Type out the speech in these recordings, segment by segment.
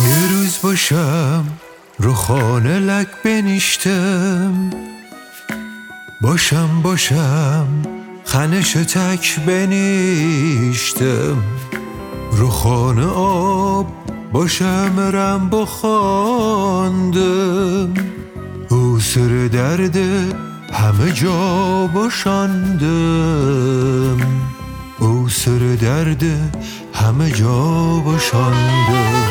یه روز باشم رو خانه لک بنیشتم، باشم خنش تک بنیشتم، رو خانه آب باشم رم بخواندم، او سر درد همه جا باشاندم، او سر درد همه جا باشاندم.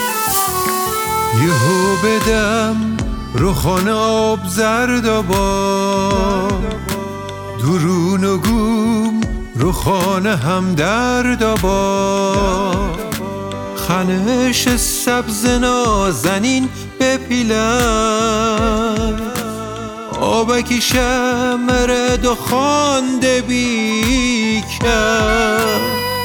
یهو بدم رو خانه آب زرد آباد، درون و گوم رو خانه هم درد آباد، خنش سبز نازنین بپیلم، آبکی شمرد و خانده بیکم.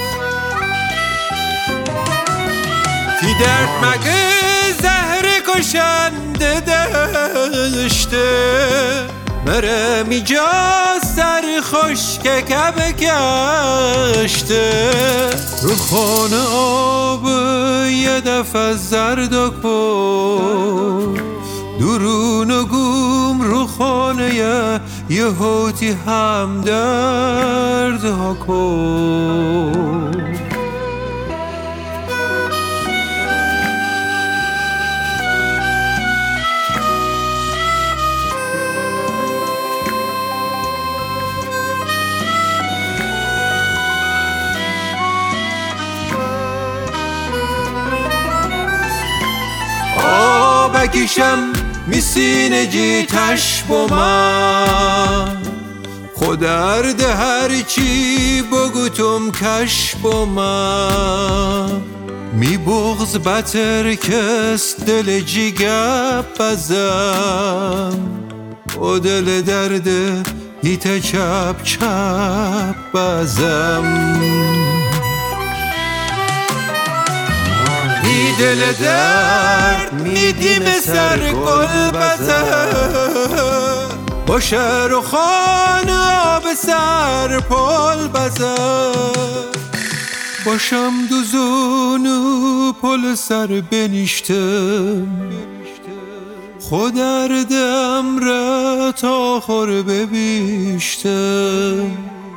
تی درد مگه زهر کشنده داشته، مره میجا سر خشک کبه گشته، رو خانه آب یه دفعه زرد کن، درون و گوم رو خانه یه هوتی هم درد ها کن. آبکیشم میسینه جیتش با من، خودرد هرچی بگوتم کش با من، می بغز بتر کس دل جی گپ بزم، او دل درد هیت چپ چپ بزم. ای دل درد میدیم سر گل بزن، باشه رو خانه به سر پل بزن، باشم دوزونو پل سر بنیشتم، خودردم را تا خور ببیشتم،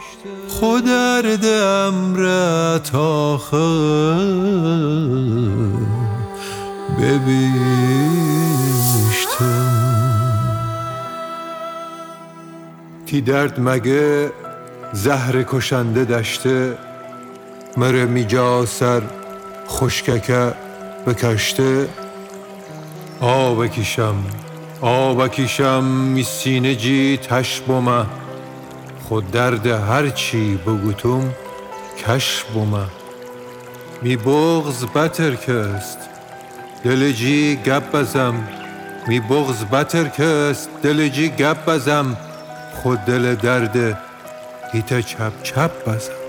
خودردم را تا خور ببیشتم. تی درد مگه زهر کشنده داشته، مره میجا سر خشککه بکشته، آبکیشم میسینه جی تش بومه، خود درد هرچی بگوتم کش بومه، می بغز بتر کست دل جی گپ بزم، می بغز بتر کست دل جی گپ بزم، خود دل درد هیت چپ چپ بزم.